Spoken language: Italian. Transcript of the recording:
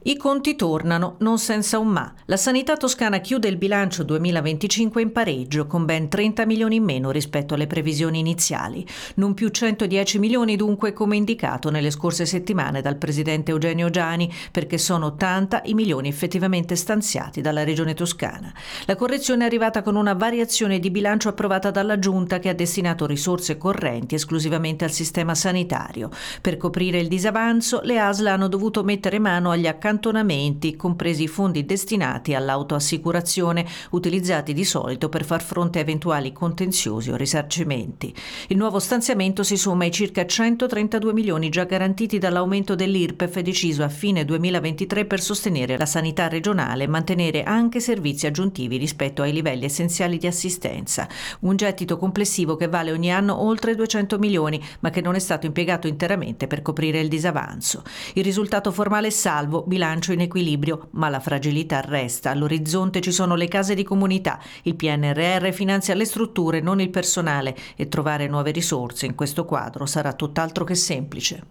I conti tornano, non senza un ma. La sanità toscana chiude il bilancio 2025 in pareggio, con ben 30 milioni in meno rispetto alle previsioni iniziali. Non più 110 milioni dunque come indicato nelle scorse settimane dal presidente Eugenio Giani, perché sono 80 i milioni effettivamente stanziati dalla Regione Toscana. La correzione è arrivata con una variazione di bilancio approvata dalla Giunta che ha destinato risorse correnti esclusivamente al sistema sanitario. Per coprire il disavanzo, le ASL hanno dovuto mettere mano agli accantonamenti, compresi i fondi destinati all'autoassicurazione, utilizzati di solito per far fronte a eventuali contenziosi o risarcimenti. Il nuovo stanziamento si somma ai circa 132 milioni già garantiti dall'aumento dell'IRPEF deciso a fine 2023 per sostenere la sanità regionale e mantenere anche servizi aggiuntivi rispetto ai livelli essenziali di assistenza. Un gettito complessivo che vale ogni anno oltre 200 milioni, ma che non è stato impiegato interamente per coprire il disavanzo. Il risultato formale è salvo, bilancio in equilibrio, ma la fragilità resta. All'orizzonte ci sono le case di comunità. Il PNRR finanzia le strutture, non il personale, e trovare nuove risorse in questo quadro sarà tutt'altro che semplice.